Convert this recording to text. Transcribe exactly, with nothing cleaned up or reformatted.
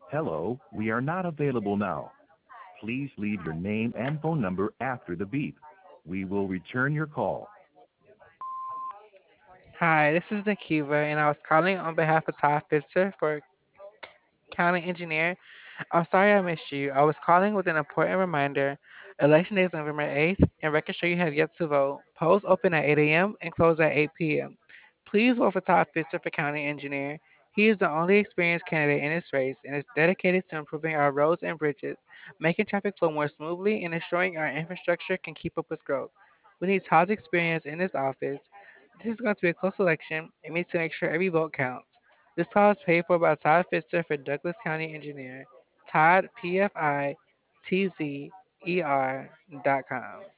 Hello, we are not available now. Please leave your name and phone number after the beep. We will return your call. Hi, this is Nakiva, and I was calling on behalf of Todd Fitzer for County Engineer. I'm sorry I missed you. I was calling with an important reminder. Election day is November eighth, and records show you have yet to vote. Polls open at eight a m and close at eight p m. Please vote for Todd Fitzer for County Engineer. He is the only experienced candidate in this race and is dedicated to improving our roads and bridges, making traffic flow more smoothly, and ensuring our infrastructure can keep up with growth. We need Todd's experience in this office. This is going to be a close election, and we need to make sure every vote counts. This call is paid for by Todd Fitzer for Douglas County Engineer. Todd, P F I T Z E R dot com.